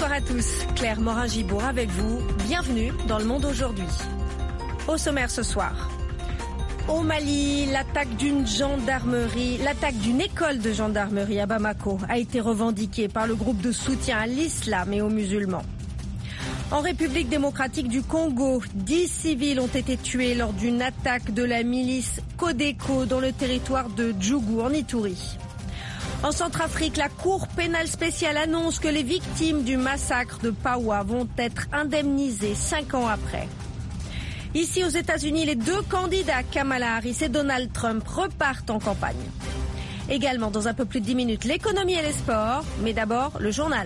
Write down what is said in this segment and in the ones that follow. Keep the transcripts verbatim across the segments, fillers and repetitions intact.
Bonsoir à tous, Claire Morin-Gibourg avec vous. Bienvenue dans Le Monde aujourd'hui. Au sommaire ce soir. Au Mali, l'attaque d'une gendarmerie, l'attaque d'une école de gendarmerie à Bamako a été revendiquée par le groupe de soutien à l'islam et aux musulmans. En République démocratique du Congo, dix civils ont été tués lors d'une attaque de la milice Codeco dans le territoire de Djougou en Ituri. En Centrafrique, la Cour pénale spéciale annonce que les victimes du massacre de Pawa vont être indemnisées cinq ans après. Ici aux États-Unis, les deux candidats, Kamala Harris et Donald Trump, repartent en campagne. Également, dans un peu plus de dix minutes, l'économie et les sports, mais d'abord le journal.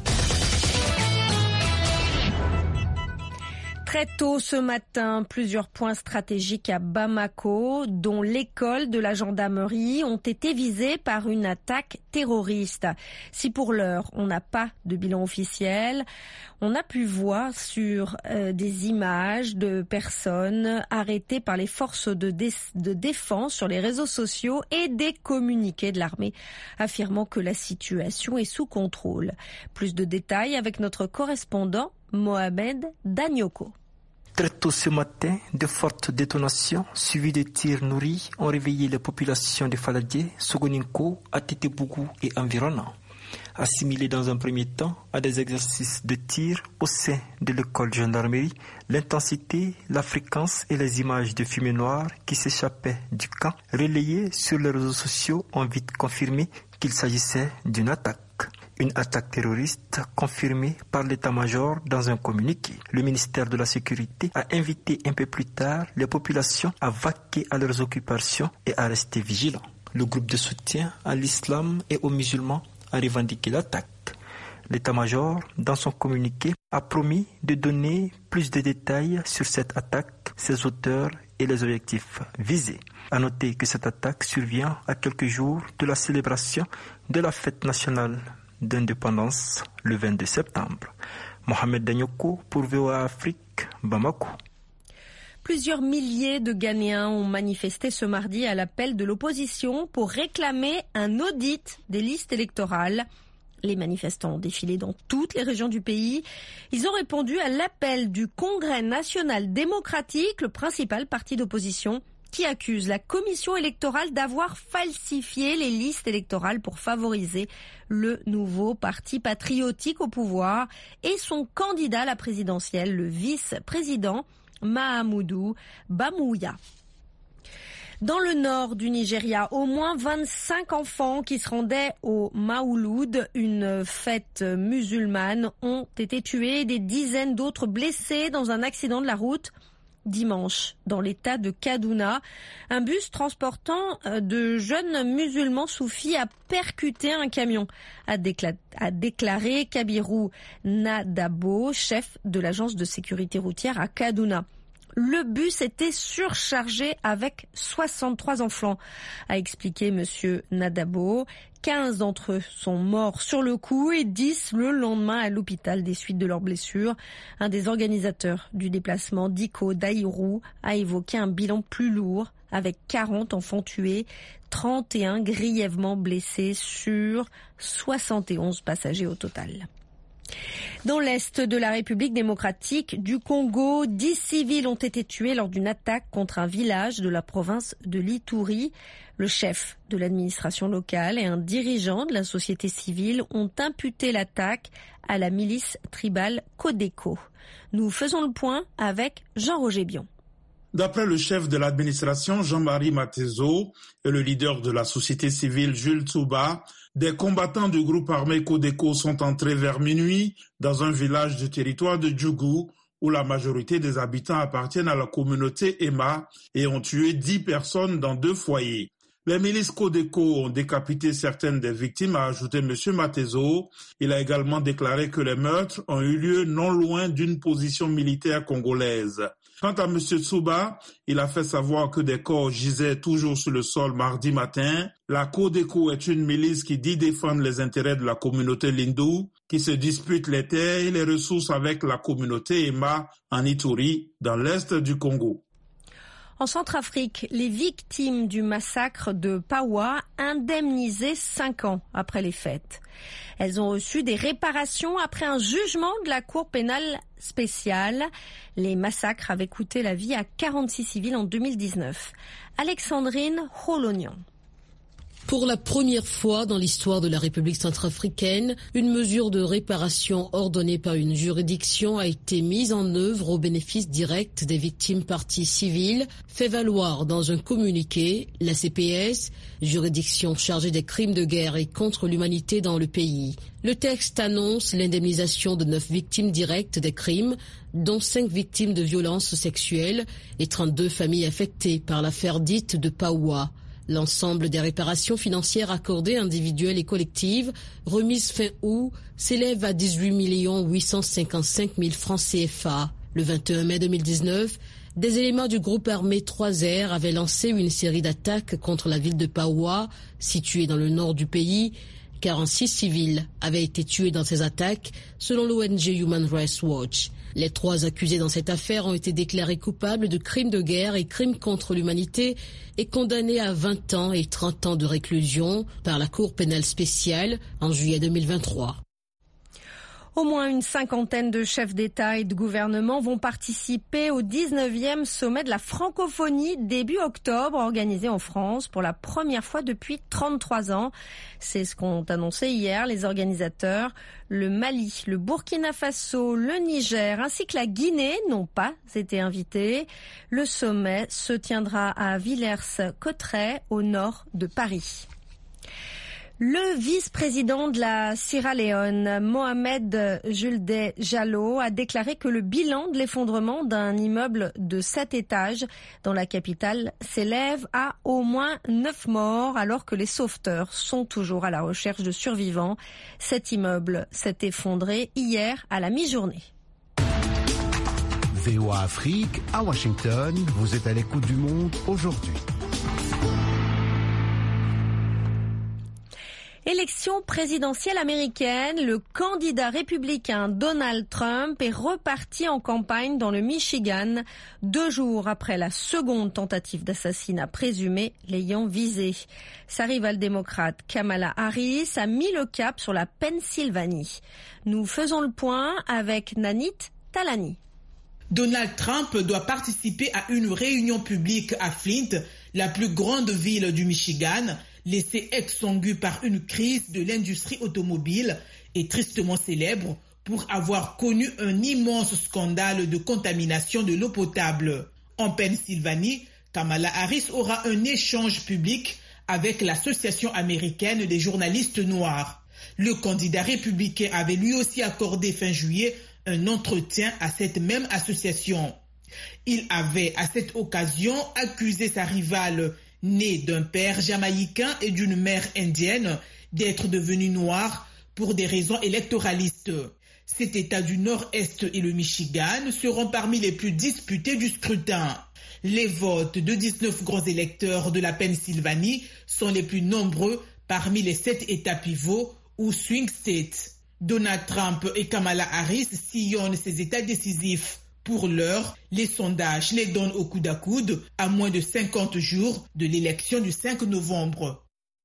Très tôt ce matin, plusieurs points stratégiques à Bamako, dont l'école de la gendarmerie, ont été visés par une attaque terroriste. Si pour l'heure, on n'a pas de bilan officiel, on a pu voir sur euh, des images de personnes arrêtées par les forces de, dé- de défense sur les réseaux sociaux et des communiqués de l'armée affirmant que la situation est sous contrôle. Plus de détails avec notre correspondant Mohamed Danyoko. Très tôt ce matin, de fortes détonations suivies de tirs nourris ont réveillé les populations de Faladié, Sogoninko, Atetebougou et environnants. Assimilés dans un premier temps à des exercices de tir au sein de l'école de gendarmerie, l'intensité, la fréquence et les images de fumée noire qui s'échappaient du camp relayées sur les réseaux sociaux ont vite confirmé qu'il s'agissait d'une attaque. Une attaque terroriste confirmée par l'état-major dans un communiqué. Le ministère de la Sécurité a invité un peu plus tard les populations à vaquer à leurs occupations et à rester vigilants. Le groupe de soutien à l'islam et aux musulmans a revendiqué l'attaque. L'état-major, dans son communiqué, a promis de donner plus de détails sur cette attaque, ses auteurs et les objectifs visés. À noter que cette attaque survient à quelques jours de la célébration de la fête nationale d'indépendance le vingt-deux septembre. Mohamed Danyoko pour V O A Afrique, Bamako. Plusieurs milliers de Ghanéens ont manifesté ce mardi à l'appel de l'opposition pour réclamer un audit des listes électorales. Les manifestants ont défilé dans toutes les régions du pays. Ils ont répondu à l'appel du Congrès national démocratique, le principal parti d'opposition, qui accuse la commission électorale d'avoir falsifié les listes électorales pour favoriser le nouveau parti patriotique au pouvoir et son candidat à la présidentielle, le vice-président Mahamudu Bawumia. Dans le nord du Nigeria, au moins vingt-cinq enfants qui se rendaient au Maouloud, une fête musulmane, ont été tués et des dizaines d'autres blessés dans un accident de la route dimanche, dans l'état de Kaduna. Un bus transportant de jeunes musulmans soufis a percuté un camion, a, décla- a déclaré Kabiru Nadabo, chef de l'agence de sécurité routière à Kaduna. Le bus était surchargé avec soixante-trois enfants, a expliqué monsieur Nadabo. quinze d'entre eux sont morts sur le coup et dix le lendemain à l'hôpital des suites de leurs blessures. Un des organisateurs du déplacement, Diko Daïrou, a évoqué un bilan plus lourd avec quarante enfants tués, trente et un grièvement blessés sur soixante et onze passagers au total. Dans l'est de la République démocratique du Congo, dix civils ont été tués lors d'une attaque contre un village de la province de l'Ituri. Le chef de l'administration locale et un dirigeant de la société civile ont imputé l'attaque à la milice tribale Codeco. Nous faisons le point avec Jean-Roger Bion. D'après le chef de l'administration Jean-Marie Matezo et le leader de la société civile Jules Tsuba, des combattants du groupe armé Codeco sont entrés vers minuit dans un village du territoire de Djougou où la majorité des habitants appartiennent à la communauté Emma et ont tué dix personnes dans deux foyers. Les milices Codeco ont décapité certaines des victimes, a ajouté M. Matezo. Il a également déclaré que les meurtres ont eu lieu non loin d'une position militaire congolaise. Quant à M. Tsuba, il a fait savoir que des corps gisaient toujours sur le sol mardi matin. La Codeco est une milice qui dit défendre les intérêts de la communauté Lindou, qui se dispute les terres et les ressources avec la communauté Emma en Ituri, dans l'est du Congo. En Centrafrique, les victimes du massacre de Paoua indemnisées cinq ans après les faits. Elles ont reçu des réparations après un jugement de la Cour pénale spéciale. Les massacres avaient coûté la vie à quarante-six civils en deux mille dix-neuf. Alexandrine Holonian. Pour la première fois dans l'histoire de la République centrafricaine, une mesure de réparation ordonnée par une juridiction a été mise en œuvre au bénéfice direct des victimes parties civiles, fait valoir dans un communiqué la C P S, juridiction chargée des crimes de guerre et contre l'humanité dans le pays. Le texte annonce l'indemnisation de neuf victimes directes des crimes, dont cinq victimes de violences sexuelles et trente-deux familles affectées par l'affaire dite de Paoua. L'ensemble des réparations financières accordées individuelles et collectives, remises fin août, s'élève à dix-huit millions huit cent cinquante-cinq mille francs C F A. Le vingt et un mai deux mille dix-neuf, des éléments du groupe armé trois R avaient lancé une série d'attaques contre la ville de Paoua, située dans le nord du pays. quarante-six civils avaient été tués dans ces attaques, selon l'O N G Human Rights Watch. Les trois accusés dans cette affaire ont été déclarés coupables de crimes de guerre et crimes contre l'humanité et condamnés à vingt ans et trente ans de réclusion par la Cour pénale spéciale en juillet deux mille vingt-trois. Au moins une cinquantaine de chefs d'État et de gouvernement vont participer au dix-neuvième sommet de la francophonie début octobre, organisé en France pour la première fois depuis trente-trois ans. C'est ce qu'ont annoncé hier les organisateurs. Le Mali, le Burkina Faso, le Niger ainsi que la Guinée n'ont pas été invités. Le sommet se tiendra à Villers-Cotterêts, au nord de Paris. Le vice-président de la Sierra Leone, Mohamed Julde Jallow, a déclaré que le bilan de l'effondrement d'un immeuble de sept étages dans la capitale s'élève à au moins neuf morts, alors que les sauveteurs sont toujours à la recherche de survivants. Cet immeuble s'est effondré hier à la mi-journée. V O A Afrique, à Washington, vous êtes à l'écoute du monde aujourd'hui. Élection présidentielle américaine, le candidat républicain Donald Trump est reparti en campagne dans le Michigan, deux jours après la seconde tentative d'assassinat présumée l'ayant visé. Sa rivale démocrate Kamala Harris a mis le cap sur la Pennsylvanie. Nous faisons le point avec Nanit Talani. Donald Trump doit participer à une réunion publique à Flint, la plus grande ville du Michigan, laissée exsangue par une crise de l'industrie automobile et tristement célèbre pour avoir connu un immense scandale de contamination de l'eau potable. En Pennsylvanie, Kamala Harris aura un échange public avec l'Association américaine des journalistes noirs. Le candidat républicain avait lui aussi accordé fin juillet un entretien à cette même association. Il avait à cette occasion accusé sa rivale née d'un père jamaïcain et d'une mère indienne d'être devenue noire pour des raisons électoralistes. Cet État du Nord-Est et le Michigan seront parmi les plus disputés du scrutin. Les votes de dix-neuf grands électeurs de la Pennsylvanie sont les plus nombreux parmi les sept États pivots ou swing states. Donald Trump et Kamala Harris sillonnent ces États décisifs. Pour l'heure, les sondages les donnent au coude à coude à moins de cinquante jours de l'élection du cinq novembre.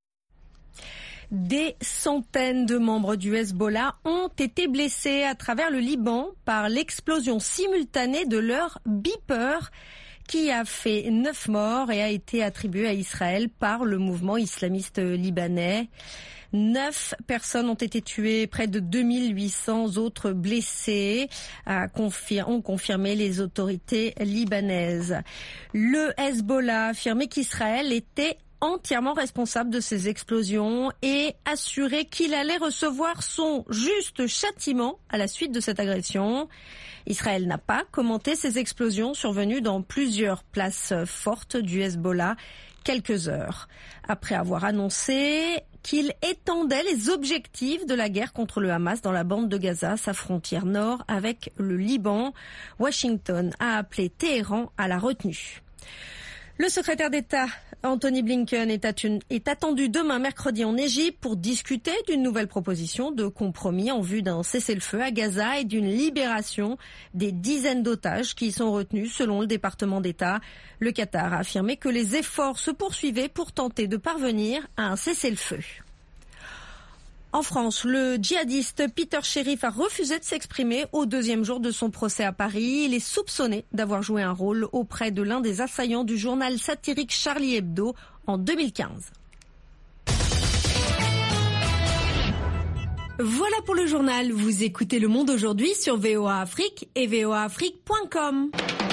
Des centaines de membres du Hezbollah ont été blessés à travers le Liban par l'explosion simultanée de leur beeper qui a fait neuf morts et a été attribué à Israël par le mouvement islamiste libanais. Neuf personnes ont été tuées, près de deux mille huit cents autres blessés, ont confirmé les autorités libanaises. Le Hezbollah a affirmé qu'Israël était entièrement responsable de ces explosions et assuré qu'il allait recevoir son juste châtiment à la suite de cette agression. Israël n'a pas commenté ces explosions survenues dans plusieurs places fortes du Hezbollah quelques heures après avoir annoncé qu'il étendait les objectifs de la guerre contre le Hamas dans la bande de Gaza, sa frontière nord avec le Liban. Washington a appelé Téhéran à la retenue. Le secrétaire d'État Anthony Blinken est attendu demain mercredi en Égypte pour discuter d'une nouvelle proposition de compromis en vue d'un cessez-le-feu à Gaza et d'une libération des dizaines d'otages qui y sont retenus selon le département d'État. Le Qatar a affirmé que les efforts se poursuivaient pour tenter de parvenir à un cessez-le-feu. En France, le djihadiste Peter Sherif a refusé de s'exprimer au deuxième jour de son procès à Paris. Il est soupçonné d'avoir joué un rôle auprès de l'un des assaillants du journal satirique Charlie Hebdo en deux mille quinze. Voilà pour le journal. Vous écoutez Le Monde aujourd'hui sur V O A Afrique et V O A Afrique point com.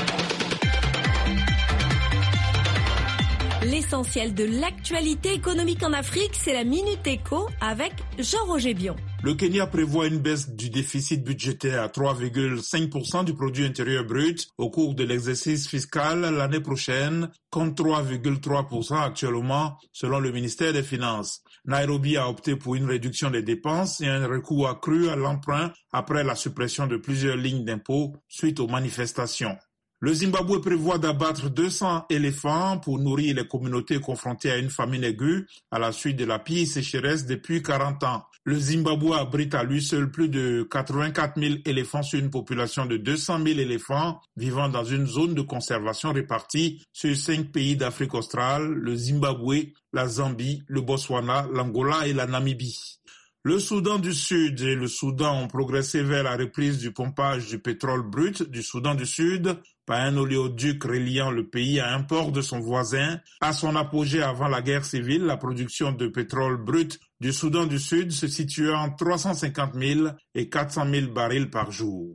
L'essentiel de l'actualité économique en Afrique, c'est la Minute Éco avec Jean-Roger Bion. Le Kenya prévoit une baisse du déficit budgétaire à trois virgule cinq pour cent du produit intérieur brut au cours de l'exercice fiscal l'année prochaine, contre trois virgule trois pour cent actuellement, selon le ministère des Finances. Nairobi a opté pour une réduction des dépenses et un recours accru à l'emprunt après la suppression de plusieurs lignes d'impôts suite aux manifestations. Le Zimbabwe prévoit d'abattre deux cents éléphants pour nourrir les communautés confrontées à une famine aiguë à la suite de la pire sécheresse depuis quarante ans. Le Zimbabwe abrite à lui seul plus de quatre-vingt-quatre mille éléphants sur une population de deux cent mille éléphants vivant dans une zone de conservation répartie sur cinq pays d'Afrique australe, le Zimbabwe, la Zambie, le Botswana, l'Angola et la Namibie. Le Soudan du Sud et le Soudan ont progressé vers la reprise du pompage du pétrole brut du Soudan du Sud par un oléoduc reliant le pays à un port de son voisin. À son apogée avant la guerre civile, la production de pétrole brut du Soudan du Sud se situait entre trois cent cinquante mille et quatre cent mille barils par jour.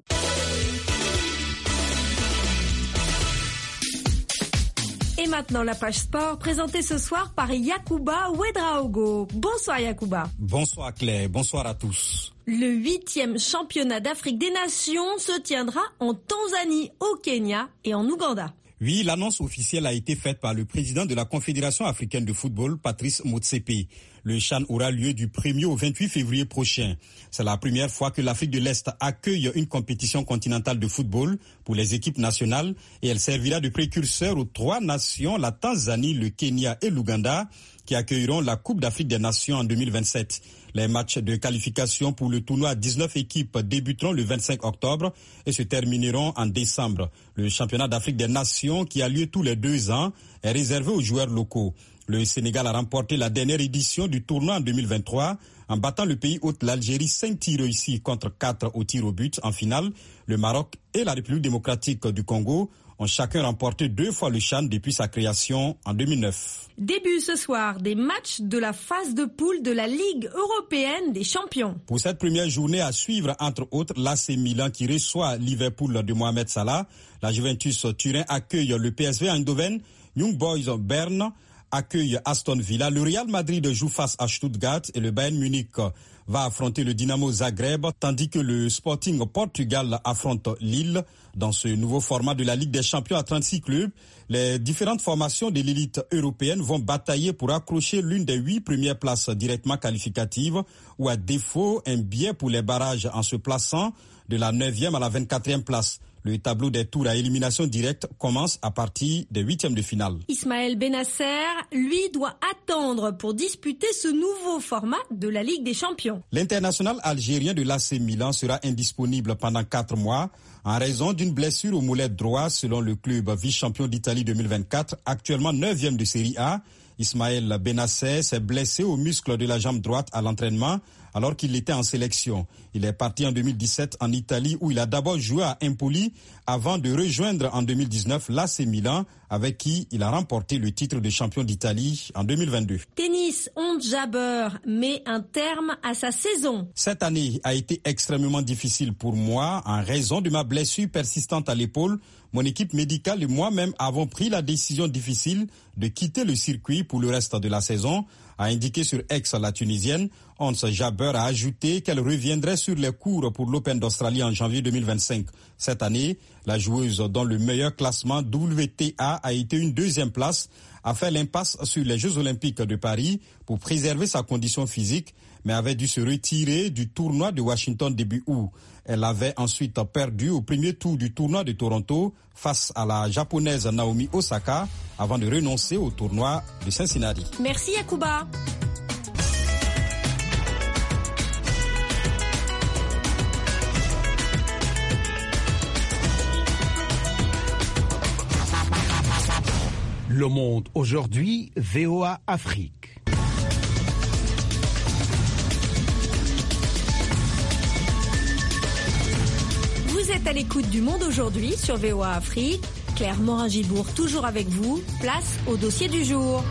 Et maintenant la page sport, présentée ce soir par Yacouba Ouedraogo. Bonsoir Yacouba. Bonsoir Claire, bonsoir à tous. Le huitième championnat d'Afrique des Nations se tiendra en Tanzanie, au Kenya et en Ouganda. Oui, l'annonce officielle a été faite par le président de la Confédération africaine de football, Patrice Motsepe. Le CHAN aura lieu du premier au vingt-huit février prochain. C'est la première fois que l'Afrique de l'Est accueille une compétition continentale de football pour les équipes nationales et elle servira de précurseur aux trois nations, la Tanzanie, le Kenya et l'Ouganda, qui accueilleront la Coupe d'Afrique des Nations en deux mille vingt-sept. Les matchs de qualification pour le tournoi à dix-neuf équipes débuteront le vingt-cinq octobre et se termineront en décembre. Le championnat d'Afrique des Nations, qui a lieu tous les deux ans, est réservé aux joueurs locaux. Le Sénégal a remporté la dernière édition du tournoi en deux mille vingt-trois en battant le pays hôte l'Algérie cinq tirs réussis contre quatre au tir au but en finale. Le Maroc et la République démocratique du Congo ont chacun remporté deux fois le CHAN depuis sa création en deux mille neuf. Début ce soir des matchs de la phase de poule de la Ligue européenne des champions. Pour cette première journée à suivre, entre autres, l'A C Milan qui reçoit Liverpool de Mohamed Salah. La Juventus Turin accueille le P S V Eindhoven. Young Boys Berne accueille Aston Villa. Le Real Madrid joue face à Stuttgart et le Bayern Munich va affronter le Dynamo Zagreb, tandis que le Sporting Portugal affronte Lille. Dans ce nouveau format de la Ligue des Champions à trente-six clubs, les différentes formations de l'élite européenne vont batailler pour accrocher l'une des huit premières places directement qualificatives ou à défaut un billet pour les barrages en se plaçant de la neuvième à la vingt-quatrième place. Le tableau des tours à élimination directe commence à partir des huitièmes de finale. Ismaël Benasser, lui, doit attendre pour disputer ce nouveau format de la Ligue des Champions. L'international algérien de l'A C Milan sera indisponible pendant quatre mois en raison d'une blessure au mollet droit selon le club vice-champion d'Italie deux mille vingt-quatre, actuellement neuvième de Série A. Ismaël Benasser s'est blessé au muscle de la jambe droite à l'entraînement alors qu'il était en sélection. Il est parti en deux mille dix-sept en Italie où il a d'abord joué à Empoli avant de rejoindre en deux mille dix-neuf l'A C Milan avec qui il a remporté le titre de champion d'Italie en deux mille vingt-deux. Tennis, Ons Jabeur met un terme à sa saison. Cette année a été extrêmement difficile pour moi en raison de ma blessure persistante à l'épaule. Mon équipe médicale et moi-même avons pris la décision difficile de quitter le circuit pour le reste de la saison, a indiqué sur X la Tunisienne. Ons Jabeur a ajouté qu'elle reviendrait sur les cours pour l'Open d'Australie en janvier deux mille vingt-cinq. Cette année, la joueuse dont le meilleur classement W T A a été une deuxième place a fait l'impasse sur les Jeux Olympiques de Paris pour préserver sa condition physique, mais avait dû se retirer du tournoi de Washington début août. Elle avait ensuite perdu au premier tour du tournoi de Toronto face à la japonaise Naomi Osaka avant de renoncer au tournoi de Cincinnati. Merci Yacouba. Le Monde aujourd'hui, V O A Afrique. Vous êtes à l'écoute du Monde aujourd'hui sur V O A Afrique. Claire Morin-Gibourg toujours avec vous. Place au dossier du jour.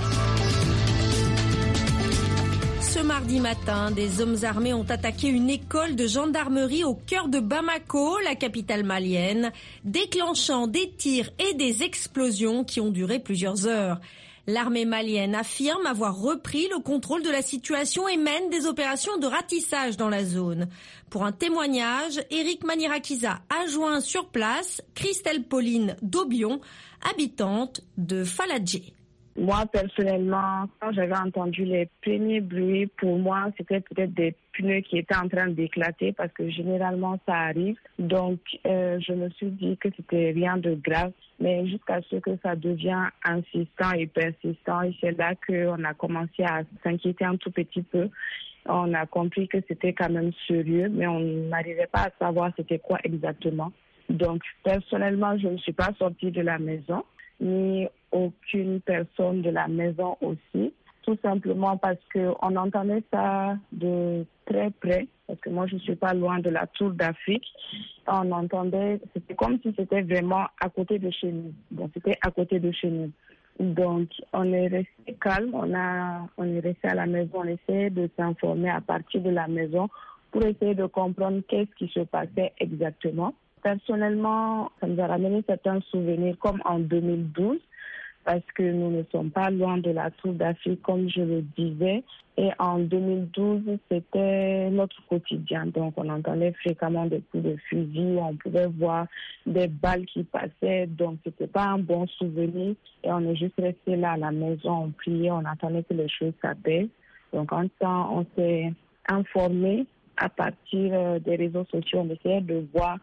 Ce mardi matin, des hommes armés ont attaqué une école de gendarmerie au cœur de Bamako, la capitale malienne, déclenchant des tirs et des explosions qui ont duré plusieurs heures. L'armée malienne affirme avoir repris le contrôle de la situation et mène des opérations de ratissage dans la zone. Pour un témoignage, Eric Manirakiza a joint sur place Christelle Pauline Dobion, habitante de Faladjé. Moi, personnellement, quand j'avais entendu les premiers bruits, pour moi, c'était peut-être des pneus qui étaient en train d'éclater parce que généralement, ça arrive. Donc, euh, je me suis dit que c'était rien de grave. Mais jusqu'à ce que ça devient insistant et persistant, et c'est là qu'on a commencé à s'inquiéter un tout petit peu. On a compris que c'était quand même sérieux, mais on n'arrivait pas à savoir c'était quoi exactement. Donc, personnellement, je ne suis pas sortie de la maison, ni aucune personne de la maison aussi, tout simplement parce qu'on entendait ça de très près, parce que moi je ne suis pas loin de la Tour d'Afrique. On entendait, c'était comme si c'était vraiment à côté de chez nous. Donc c'était à côté de chez nous. Donc on est resté calme, on, a, on est resté à la maison, on essayait de s'informer à partir de la maison pour essayer de comprendre qu'est-ce qui se passait exactement. Personnellement, ça nous a ramené certains souvenirs comme en deux mille douze, parce que nous ne sommes pas loin de la Tour d'Afrique, comme je le disais. Et en deux mille douze, c'était notre quotidien. Donc, on entendait fréquemment des coups de fusil, on pouvait voir des balles qui passaient. Donc, c'était pas un bon souvenir. Et on est juste resté là à la maison, on priait, on attendait que les choses s'apaisent. Donc, en temps, on s'est informé à partir des réseaux sociaux, on essayait de voir.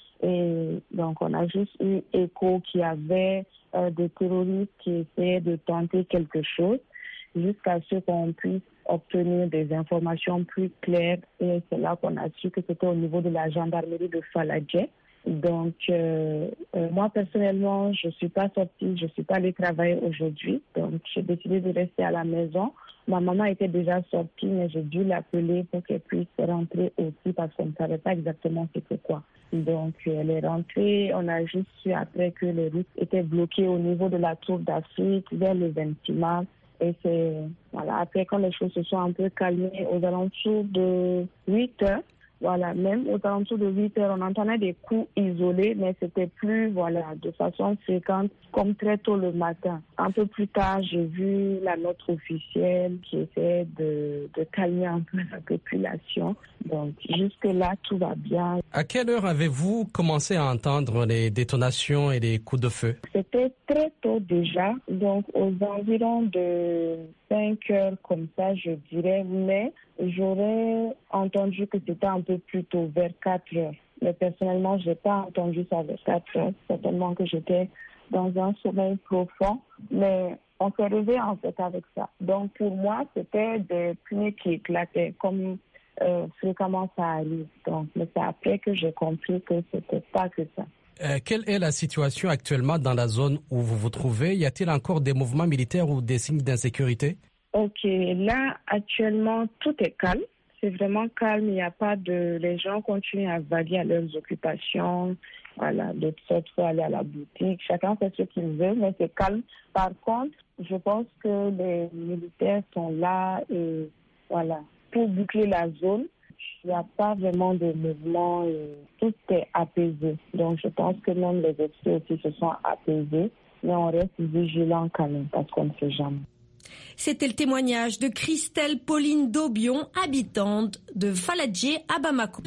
Et donc, on a juste eu écho qu'il y avait euh, des terroristes qui essayaient de tenter quelque chose jusqu'à ce qu'on puisse obtenir des informations plus claires. Et c'est là qu'on a su que c'était au niveau de la gendarmerie de Faladjé. Donc, euh, euh, moi, personnellement, je ne suis pas sortie, je ne suis pas allée travailler aujourd'hui. Donc, j'ai décidé de rester à la maison. Ma maman était déjà sortie, mais j'ai dû l'appeler pour qu'elle puisse rentrer aussi parce qu'on ne savait pas exactement c'était quoi. Donc, elle est rentrée. On a juste su après que les routes étaient bloquées au niveau de la Tour d'Afrique vers le vingt-six mars. Et c'est, voilà, après quand les choses se sont un peu calmées aux alentours de huit heures, voilà, même aux alentours de huit heures, on entendait des coups isolés, mais c'était plus, voilà, de façon fréquente, comme très tôt le matin. Un peu plus tard, j'ai vu la note officielle qui essayait de, de calmer un peu la population. Donc, jusque-là, tout va bien. À quelle heure avez-vous commencé à entendre les détonations et les coups de feu? C'était très tôt déjà, donc aux environs de cinq heures comme ça, je dirais, mais j'aurais entendu que c'était un peu plus tôt, vers quatre heures. Mais personnellement, je n'ai pas entendu ça vers quatre heures, certainement que j'étais dans un sommeil profond, mais on s'est réveillé en fait avec ça. Donc pour moi, c'était des pneus qui éclataient, comme euh, fréquemment ça arrive. Donc, mais c'est après que j'ai compris que c'était pas que ça. Euh, quelle est la situation actuellement dans la zone où vous vous trouvez? Y a-t-il encore des mouvements militaires ou des signes d'insécurité? Ok, là, actuellement, tout est calme. C'est vraiment calme. Il n'y a pas de... Les gens continuent à vaguer à leurs occupations. Voilà, d'autres sortes pour aller à la boutique. Chacun fait ce qu'il veut, mais c'est calme. Par contre, je pense que les militaires sont là et voilà, pour boucler la zone. Il n'y a pas vraiment de mouvement, et tout est apaisé. Donc je pense que même les officiers aussi se sont apaisés, mais on reste vigilant quand même parce qu'on ne sait jamais. C'était le témoignage de Christelle Pauline Dobion, habitante de Faladjé à Bamako.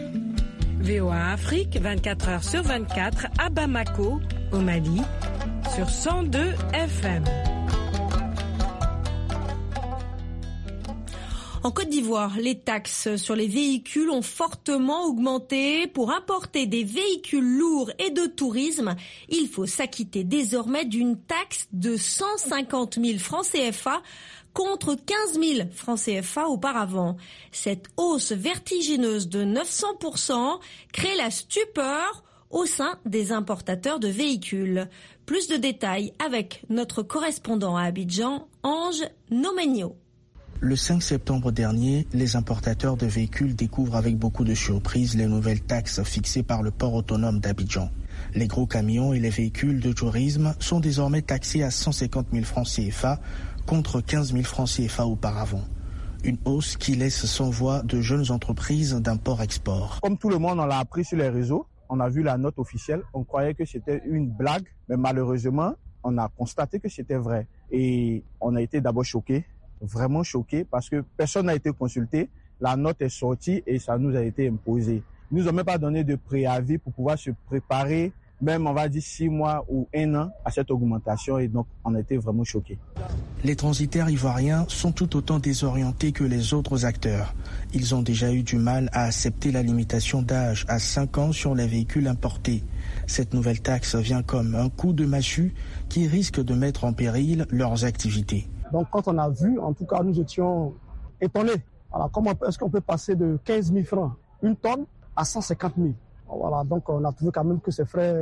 V O A Afrique, vingt-quatre heures sur vingt-quatre à Bamako, au Mali, sur cent deux F M. En Côte d'Ivoire, les taxes sur les véhicules ont fortement augmenté. Pour importer des véhicules lourds et de tourisme, il faut s'acquitter désormais d'une taxe de cent cinquante mille francs C F A contre quinze mille francs C F A auparavant. Cette hausse vertigineuse de neuf cents pour cent crée la stupeur au sein des importateurs de véhicules. Plus de détails avec notre correspondant à Abidjan, Ange Nomenio. Le cinq septembre dernier, les importateurs de véhicules découvrent avec beaucoup de surprise les nouvelles taxes fixées par le port autonome d'Abidjan. Les gros camions et les véhicules de tourisme sont désormais taxés à cent cinquante mille francs C F A contre quinze mille francs C F A auparavant. Une hausse qui laisse sans voix de jeunes entreprises d'import-export. Comme tout le monde, on l'a appris sur les réseaux, on a vu la note officielle, on croyait que c'était une blague, mais malheureusement, on a constaté que c'était vrai. Et on a été d'abord choqués. Vraiment choqué parce que personne n'a été consulté. La note est sortie et ça nous a été imposé. Ils nous ont même pas donné de préavis pour pouvoir se préparer, même on va dire six mois ou un an à cette augmentation et donc on a été vraiment choqués. Les transitaires ivoiriens sont tout autant désorientés que les autres acteurs. Ils ont déjà eu du mal à accepter la limitation d'âge à cinq ans sur les véhicules importés. Cette nouvelle taxe vient comme un coup de massue qui risque de mettre en péril leurs activités. Donc quand on a vu, en tout cas, nous étions étonnés. Alors comment est-ce qu'on peut passer de quinze mille francs, une tonne, à cent cinquante mille? Voilà, donc on a trouvé quand même que ces frais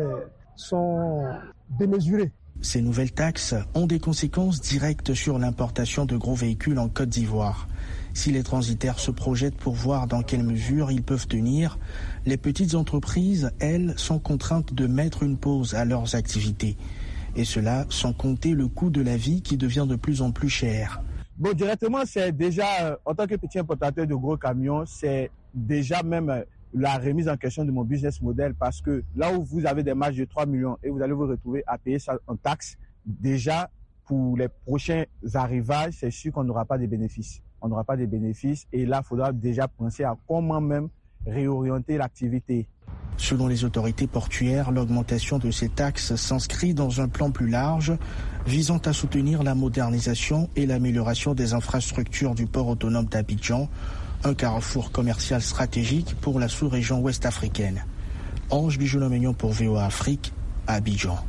sont démesurés. Ces nouvelles taxes ont des conséquences directes sur l'importation de gros véhicules en Côte d'Ivoire. Si les transitaires se projettent pour voir dans quelle mesure ils peuvent tenir, les petites entreprises, elles, sont contraintes de mettre une pause à leurs activités. Et cela sans compter le coût de la vie qui devient de plus en plus cher. Bon, directement, c'est déjà, euh, en tant que petit importateur de gros camions, c'est déjà même euh, la remise en question de mon business model parce que là où vous avez des marges de trois millions et vous allez vous retrouver à payer ça en taxes, déjà, pour les prochains arrivages, c'est sûr qu'on n'aura pas de bénéfices. On n'aura pas de bénéfices et là, il faudra déjà penser à comment même réorienter l'activité. Selon les autorités portuaires, l'augmentation de ces taxes s'inscrit dans un plan plus large visant à soutenir la modernisation et l'amélioration des infrastructures du port autonome d'Abidjan, un carrefour commercial stratégique pour la sous-région ouest africaine. Ange Nomenio pour V O A Afrique, Abidjan.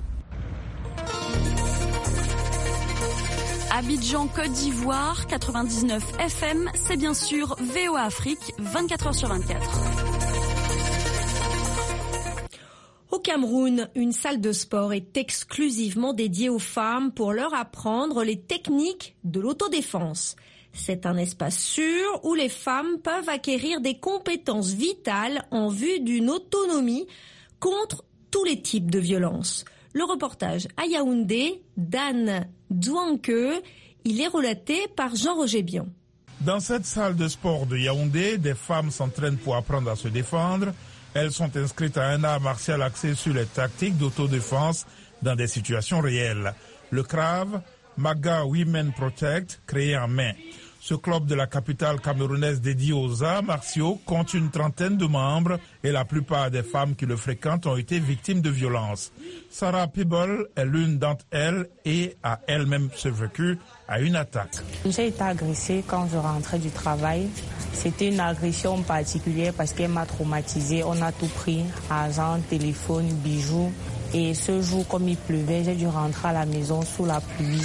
Abidjan, Côte d'Ivoire, quatre-vingt-dix-neuf F M, c'est bien sûr V O A Afrique, vingt-quatre heures sur vingt-quatre. Au Cameroun, une salle de sport est exclusivement dédiée aux femmes pour leur apprendre les techniques de l'autodéfense. C'est un espace sûr où les femmes peuvent acquérir des compétences vitales en vue d'une autonomie contre tous les types de violences. Le reportage à Yaoundé d'Anne Douanque, il est relaté par Jean-Roger Bion. Dans cette salle de sport de Yaoundé, des femmes s'entraînent pour apprendre à se défendre. Elles sont inscrites à un art martial axé sur les tactiques d'autodéfense dans des situations réelles. Le C R A V, Maga Women Protect, créé en mai. Ce club de la capitale camerounaise dédié aux arts martiaux compte une trentaine de membres et la plupart des femmes qui le fréquentent ont été victimes de violences. Sarah Peeble est l'une d'entre elles et a elle-même survécu à une attaque. J'ai été agressée quand je rentrais du travail. C'était une agression particulière parce qu'elle m'a traumatisée. On a tout pris, argent, téléphone, bijoux. Et ce jour, comme il pleuvait, j'ai dû rentrer à la maison sous la pluie.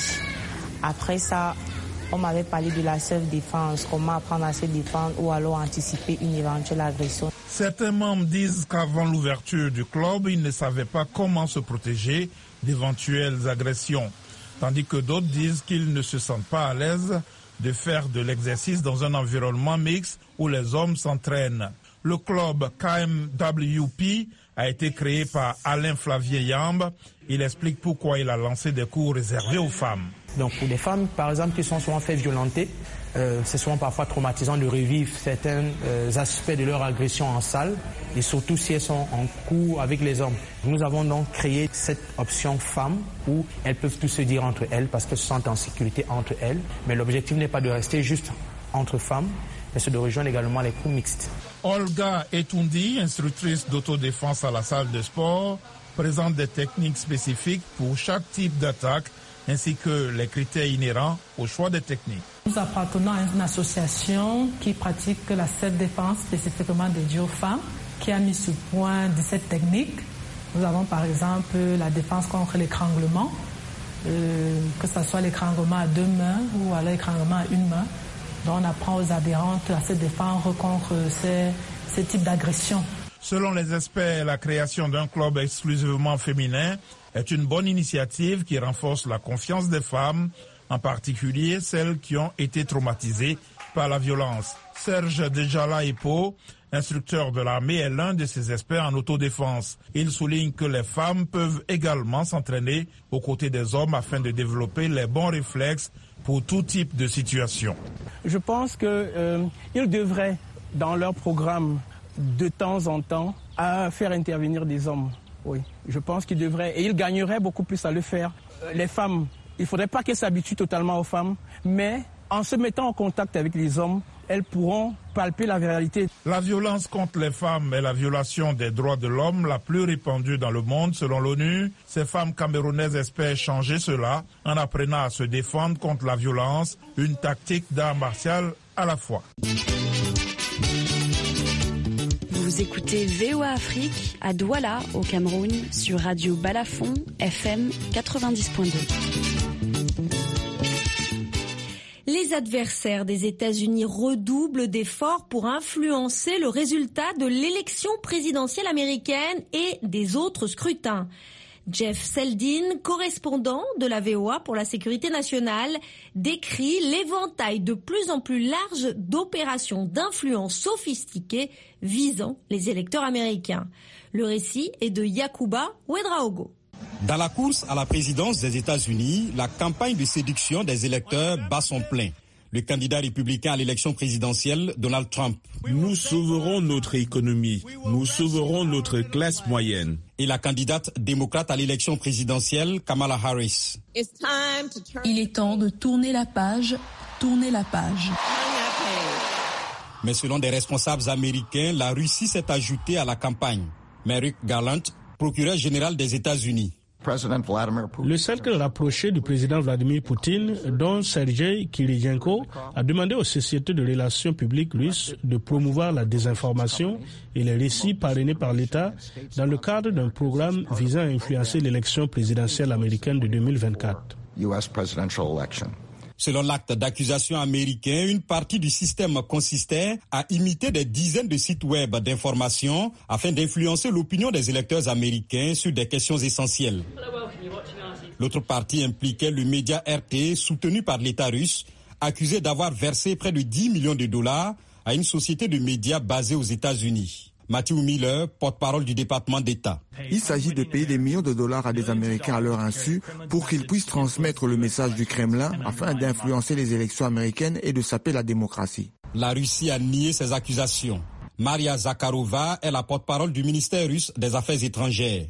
Après ça, on m'avait parlé de la self-défense, comment apprendre à se défendre ou alors anticiper une éventuelle agression. Certains membres disent qu'avant l'ouverture du club, ils ne savaient pas comment se protéger d'éventuelles agressions. Tandis que d'autres disent qu'ils ne se sentent pas à l'aise de faire de l'exercice dans un environnement mixte où les hommes s'entraînent. Le club K M W P a été créé par Alain Flavien Yamb. Il explique pourquoi il a lancé des cours réservés aux femmes. Donc pour des femmes, par exemple, qui sont souvent fait violenter, euh, c'est souvent parfois traumatisant de revivre certains euh, aspects de leur agression en salle, et surtout si elles sont en cours avec les hommes. Nous avons donc créé cette option femmes où elles peuvent tout se dire entre elles parce qu'elles se sentent en sécurité entre elles. Mais l'objectif n'est pas de rester juste entre femmes, mais c'est de rejoindre également les cours mixtes. Olga Etundi, instructrice d'autodéfense à la salle de sport, présente des techniques spécifiques pour chaque type d'attaque ainsi que les critères inhérents au choix des techniques. Nous appartenons à une association qui pratique la self-défense spécifiquement dédiée aux femmes, qui a mis sur point dix-sept techniques. Nous avons par exemple la défense contre l'étranglement, euh, que ce soit l'étranglement à deux mains ou alors l'étranglement à une main. Donc on apprend aux adhérentes à se défendre contre ces, ces types d'agressions. Selon les experts, la création d'un club exclusivement féminin est une bonne initiative qui renforce la confiance des femmes, en particulier celles qui ont été traumatisées par la violence. Serge Dejala Epo, instructeur de l'armée, est l'un de ces experts en autodéfense. Il souligne que les femmes peuvent également s'entraîner aux côtés des hommes afin de développer les bons réflexes pour tout type de situation. Je pense qu'ils euh, devraient, dans leur programme, de temps en temps, à faire intervenir des hommes. Oui, je pense qu'ils devraient, et ils gagneraient beaucoup plus à le faire. Les femmes, il ne faudrait pas qu'elles s'habituent totalement aux femmes, mais en se mettant en contact avec les hommes, elles pourront palper la réalité. La violence contre les femmes est la violation des droits de l'homme la plus répandue dans le monde selon l'ONU. Ces femmes camerounaises espèrent changer cela en apprenant à se défendre contre la violence, une tactique d'art martial à la fois. Vous écoutez V O A Afrique à Douala au Cameroun sur Radio Balafon F M quatre-vingt-dix point deux. Les adversaires des États-Unis redoublent d'efforts pour influencer le résultat de l'élection présidentielle américaine et des autres scrutins. Jeff Seldin, correspondant de la V O A pour la sécurité nationale, décrit l'éventail de plus en plus large d'opérations d'influence sophistiquées visant les électeurs américains. Le récit est de Yacouba Ouedraogo. Dans la course à la présidence des États-Unis, la campagne de séduction des électeurs bat son plein. Le candidat républicain à l'élection présidentielle, Donald Trump. Nous sauverons notre économie, nous sauverons notre classe moyenne. Et la candidate démocrate à l'élection présidentielle, Kamala Harris. Il est temps de tourner la page, tourner la page. Mais selon des responsables américains, la Russie s'est ajoutée à la campagne. Merrick Garland, procureur général des États-Unis. Le cercle rapproché du président Vladimir Poutine, dont Sergei Kirilenko, a demandé aux sociétés de relations publiques russes de promouvoir la désinformation et les récits parrainés par l'État dans le cadre d'un programme visant à influencer l'élection présidentielle américaine de deux mille vingt-quatre. Selon l'acte d'accusation américain, une partie du système consistait à imiter des dizaines de sites web d'information afin d'influencer l'opinion des électeurs américains sur des questions essentielles. L'autre partie impliquait le média R T, soutenu par l'État russe, accusé d'avoir versé près de dix millions de dollars à une société de médias basée aux États-Unis. Matthew Miller, porte-parole du département d'État. Il s'agit de payer des millions de dollars à des Américains à leur insu pour qu'ils puissent transmettre le message du Kremlin afin d'influencer les élections américaines et de saper la démocratie. La Russie a nié ces accusations. Maria Zakharova est la porte-parole du ministère russe des Affaires étrangères.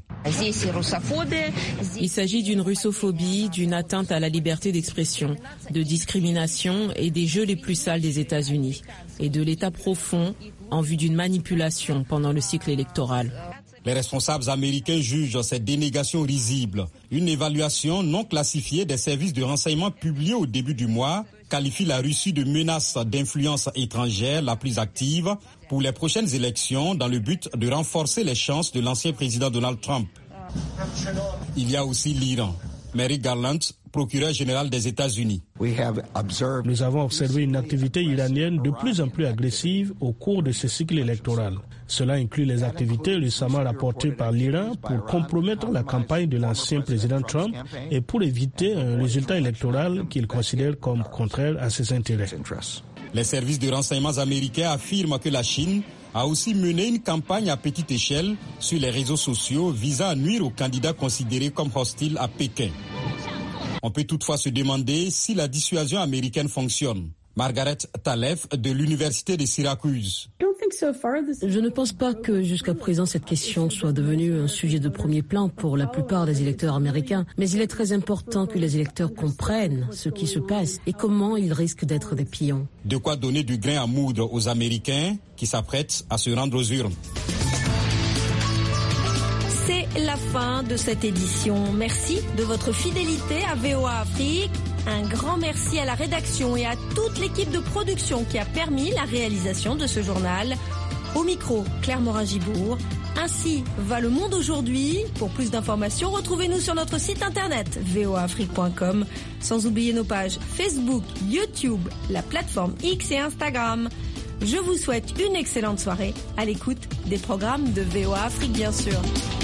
Il s'agit d'une russophobie, d'une atteinte à la liberté d'expression, de discrimination et des jeux les plus sales des États-Unis et de l'État profond en vue d'une manipulation pendant le cycle électoral. Les responsables américains jugent ces dénégations risibles. Une évaluation non classifiée des services de renseignement publiée au début du mois qualifie la Russie de menace d'influence étrangère la plus active pour les prochaines élections dans le but de renforcer les chances de l'ancien président Donald Trump. Il y a aussi l'Iran. Merrick Garland, procureur général des États-Unis. Nous avons observé une activité iranienne de plus en plus agressive au cours de ce cycle électoral. Cela inclut les activités récemment rapportées par l'Iran pour compromettre la campagne de l'ancien président Trump et pour éviter un résultat électoral qu'il considère comme contraire à ses intérêts. Les services de renseignement américains affirment que la Chine a aussi mené une campagne à petite échelle sur les réseaux sociaux visant à nuire aux candidats considérés comme hostiles à Pékin. On peut toutefois se demander si la dissuasion américaine fonctionne. Margaret Talef de l'Université de Syracuse. Je ne pense pas que jusqu'à présent cette question soit devenue un sujet de premier plan pour la plupart des électeurs américains, mais il est très important que les électeurs comprennent ce qui se passe et comment ils risquent d'être des pions. De quoi donner du grain à moudre aux Américains qui s'apprêtent à se rendre aux urnes. C'est la fin de cette édition. Merci de votre fidélité à V O A Afrique. Un grand merci à la rédaction et à toute l'équipe de production qui a permis la réalisation de ce journal. Au micro, Claire Morin-Gibourg. Ainsi va le monde aujourd'hui. Pour plus d'informations, retrouvez-nous sur notre site internet v o a afrique point com, sans oublier nos pages Facebook, YouTube, la plateforme X et Instagram. Je vous souhaite une excellente soirée à l'écoute des programmes de V O A Afrique, bien sûr.